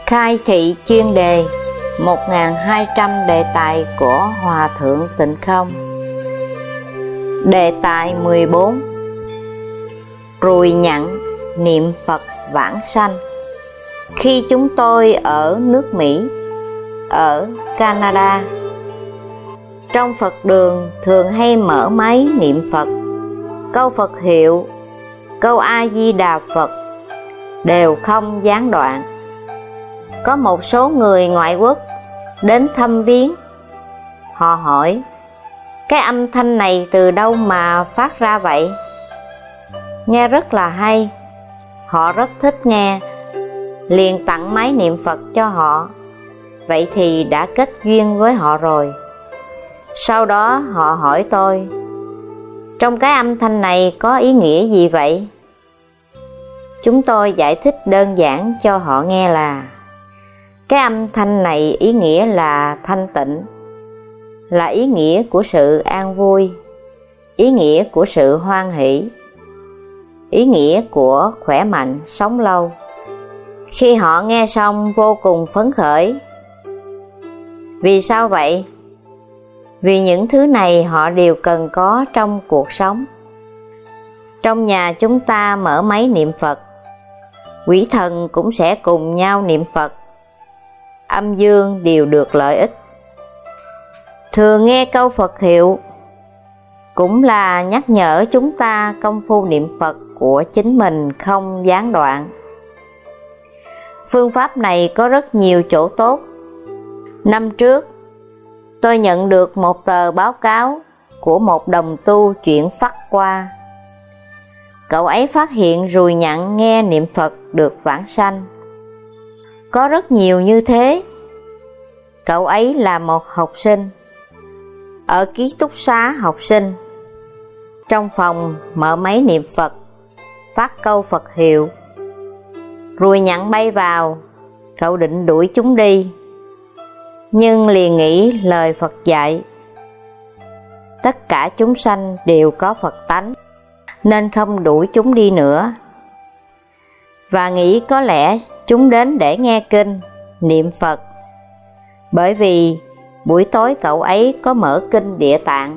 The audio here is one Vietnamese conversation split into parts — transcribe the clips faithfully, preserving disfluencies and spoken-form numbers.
Khai thị chuyên đề một nghìn hai trăm đề tài của Hòa Thượng Tịnh Không. Đề tài mười bốn. Rùi nhặn niệm Phật vãng sanh. Khi chúng tôi ở nước Mỹ, ở Canada, trong Phật đường thường hay mở máy niệm Phật. Câu Phật hiệu, câu A Di Đà Phật đều không gián đoạn. Có một số người ngoại quốc đến thăm viếng. Họ hỏi, cái âm thanh này từ đâu mà phát ra vậy? Nghe rất là hay. Họ rất thích nghe, liền tặng máy niệm Phật cho họ. Vậy thì đã kết duyên với họ rồi. Sau đó họ hỏi tôi, trong cái âm thanh này có ý nghĩa gì vậy? Chúng tôi giải thích đơn giản cho họ nghe là cái âm thanh này ý nghĩa là thanh tịnh, là ý nghĩa của sự an vui, ý nghĩa của sự hoan hỷ, ý nghĩa của khỏe mạnh, sống lâu. Khi họ nghe xong vô cùng phấn khởi. Vì sao vậy? Vì những thứ này họ đều cần có trong cuộc sống. Trong nhà chúng ta mở máy niệm Phật, quỷ thần cũng sẽ cùng nhau niệm Phật. Âm dương đều được lợi ích. Thường nghe câu Phật hiệu cũng là nhắc nhở chúng ta công phu niệm Phật của chính mình không gián đoạn. Phương pháp này có rất nhiều chỗ tốt. Năm trước, tôi nhận được một tờ báo cáo của một đồng tu chuyển phát qua. Cậu ấy phát hiện rùi nhặn nghe niệm Phật được vãng sanh. Có rất nhiều như thế. Cậu ấy là một học sinh ở ký túc xá học sinh. Trong phòng mở máy niệm Phật, phát câu Phật hiệu. Rùi nhặn bay vào, cậu định đuổi chúng đi, nhưng liền nghĩ lời Phật dạy. Tất cả chúng sanh đều có Phật tánh, nên không đuổi chúng đi nữa. Và nghĩ có lẽ chúng đến để nghe kinh, niệm Phật. Bởi vì buổi tối cậu ấy có mở kinh Địa Tạng.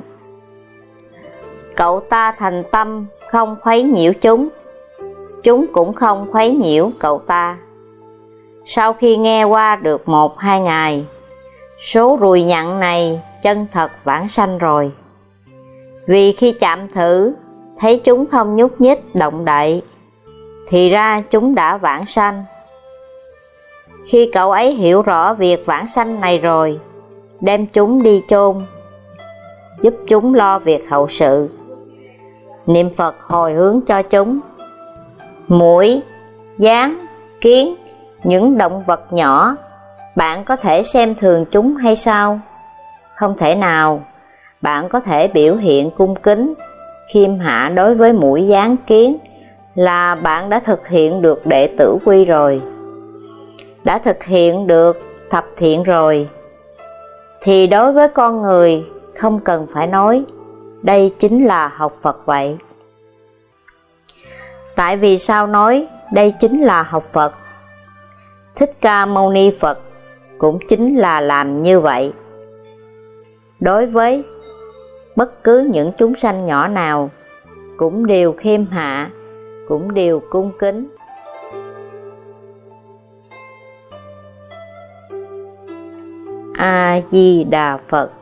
Cậu ta thành tâm không khuấy nhiễu chúng, chúng cũng không khuấy nhiễu cậu ta. Sau khi nghe qua được một hai ngày, số rùi nhặn này chân thật vãng sanh rồi. Vì khi chạm thử, thấy chúng không nhúc nhích động đậy, thì ra chúng đã vãng sanh. Khi cậu ấy hiểu rõ việc vãng sanh này rồi, đem chúng đi chôn, giúp chúng lo việc hậu sự, niệm Phật hồi hướng cho chúng. Muỗi, gián, kiến, những động vật nhỏ, bạn có thể xem thường chúng hay sao? Không thể nào. Bạn có thể biểu hiện cung kính, khiêm hạ đối với muỗi, gián, kiến là bạn đã thực hiện được đệ tử quy rồi, đã thực hiện được thập thiện rồi. Thì đối với con người không cần phải nói, đây chính là học Phật vậy. Tại vì sao nói đây chính là học Phật? Thích Ca Mâu Ni Phật cũng chính là làm như vậy. Đối với bất cứ những chúng sanh nhỏ nào, cũng đều khiêm hạ, cũng đều cung kính. A Di Đà Phật.